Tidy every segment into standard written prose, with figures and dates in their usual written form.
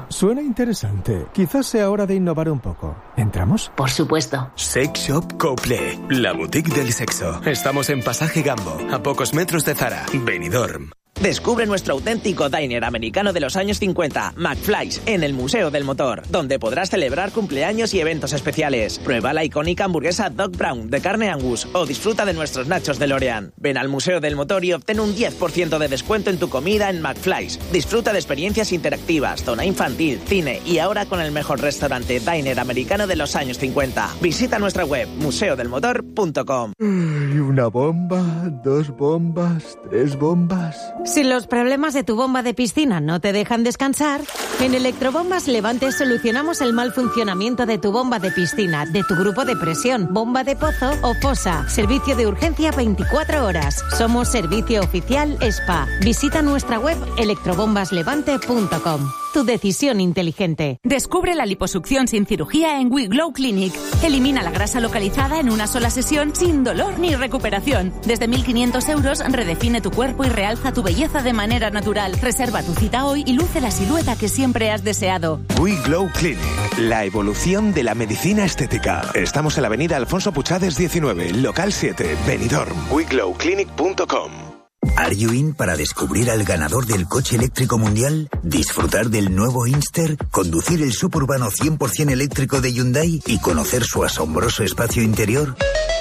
Suena interesante. Quizás sea hora de innovar un poco. ¿Entramos? Por supuesto. Sex Shop Couple, la boutique del sexo. Estamos en Pasaje Gambo, a pocos metros de Zara, Benidorm. Descubre nuestro auténtico diner americano de los años 50, McFly's, en el Museo del Motor, donde podrás celebrar cumpleaños y eventos especiales. Prueba la icónica hamburguesa Doc Brown de carne Angus o disfruta de nuestros nachos de L'Oreal. Ven al Museo del Motor y obtén un 10% de descuento en tu comida en McFly's. Disfruta de experiencias interactivas, zona infantil, cine y ahora con el mejor restaurante diner americano de los años 50. Visita nuestra web museodelmotor.com. Una bomba, 2 bombas, 3 bombas... Si los problemas de tu bomba de piscina no te dejan descansar, en Electrobombas Levante solucionamos el mal funcionamiento de tu bomba de piscina, de tu grupo de presión, bomba de pozo o fosa. Servicio de urgencia 24 horas. Somos servicio oficial Spa. Visita nuestra web electrobombaslevante.com. Tu decisión inteligente. Descubre la liposucción sin cirugía en We Glow Clinic. Elimina la grasa localizada en una sola sesión sin dolor ni recuperación. Desde 1.500 euros redefine tu cuerpo y realza tu belleza de manera natural. Reserva tu cita hoy y luce la silueta que siempre has deseado. We Glow Clinic, la evolución de la medicina estética. Estamos en la avenida Alfonso Puchades 19, local 7, Benidorm. WeGlowClinic.com. ¿Are you in para descubrir al ganador del coche eléctrico mundial? ¿Disfrutar del nuevo Inster? ¿Conducir el suburbano 100% eléctrico de Hyundai y conocer su asombroso espacio interior?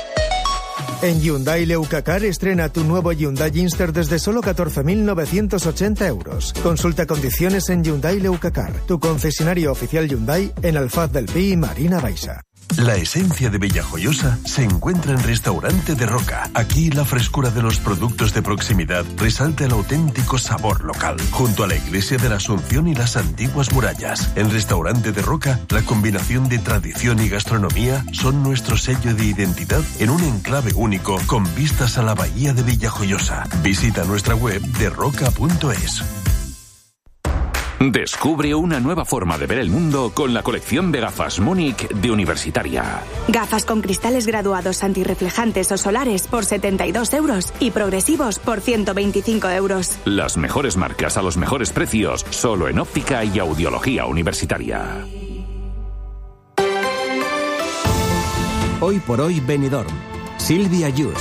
En Hyundai Leucacar estrena tu nuevo Hyundai Inster desde solo 14.980 euros. Consulta condiciones en Hyundai Leucacar, tu concesionario oficial Hyundai en Alfaz del Pi y Marina Baixa. La esencia de Villajoyosa se encuentra en Restaurante de Roca. Aquí la frescura de los productos de proximidad resalta el auténtico sabor local. Junto a la iglesia de la Asunción y las antiguas murallas. En Restaurante de Roca, la combinación de tradición y gastronomía son nuestro sello de identidad en un enclave único con vistas a la bahía de Villajoyosa. Visita nuestra web derroca.es. Descubre una nueva forma de ver el mundo con la colección de gafas Munich de Universitaria. Gafas con cristales graduados antirreflejantes o solares por 72 euros y progresivos por 125 euros. Las mejores marcas a los mejores precios, solo en óptica y audiología universitaria. Hoy por hoy Benidorm. Silvia Yus.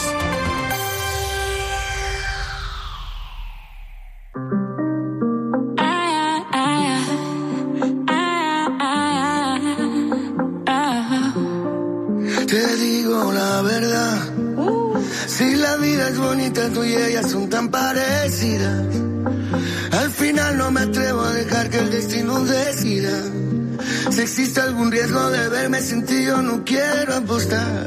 Te digo la verdad, si la vida es bonita, tú y ella son tan parecidas. Al final no me atrevo a dejar que el destino decida. Si existe algún riesgo de verme sin ti, yo no quiero apostar.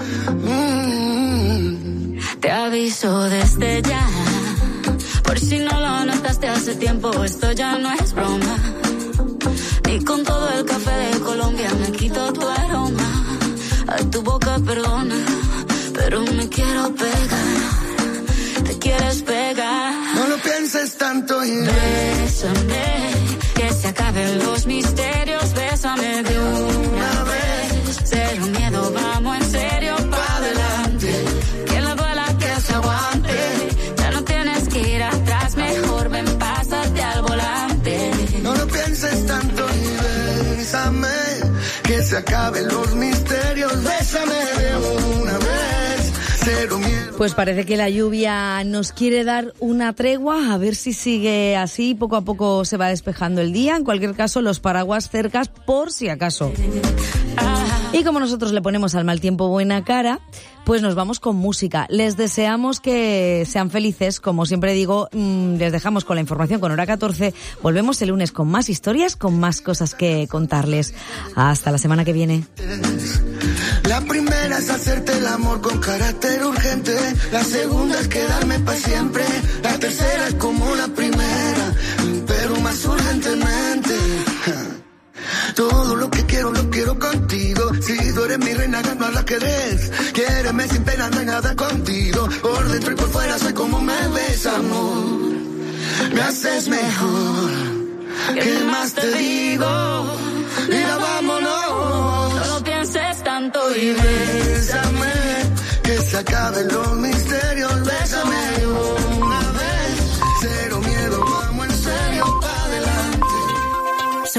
Te aviso desde ya, por si no lo notaste hace tiempo, esto ya no es broma. Ni con todo el café de Colombia me quito tu aroma. A tu boca perdona, pero me quiero pegar. Te quieres pegar. No lo pienses tanto y bésame, que se acaben los misterios. Bésame de una vez. Cero miedo, vamos en serio pa' adelante. Que la duela que se aguante. Ya no tienes que ir atrás, mejor ven, pásate al volante. no lo pienses tanto y bésame. Que se acaben los misterios, bésame de una vez, cero miedo. Pues parece que la lluvia nos quiere dar una tregua, a ver si sigue así, poco a poco se va despejando el día. En cualquier caso, los paraguas cercas por si acaso. Y como nosotros le ponemos al mal tiempo buena cara, pues nos vamos con música. Les deseamos que sean felices, como siempre digo, les dejamos con la información con hora 14. Volvemos el lunes con más historias, con más cosas que contarles. Hasta la semana que viene. La primera es hacerte el amor con carácter urgente. La segunda es quedarme para siempre. La tercera es como la primera, pero más urgentemente. Todo lo que quiero, lo quiero contigo. Si tú eres mi reina, gano a la que des. Quiéreme sin pena, no hay nada contigo. Por dentro y por fuera soy como me ves, amor. Me haces mejor. ¿Qué más te digo? Mira, vámonos. No lo pienses tanto y bésame. Que se acaben los misterios, bésame.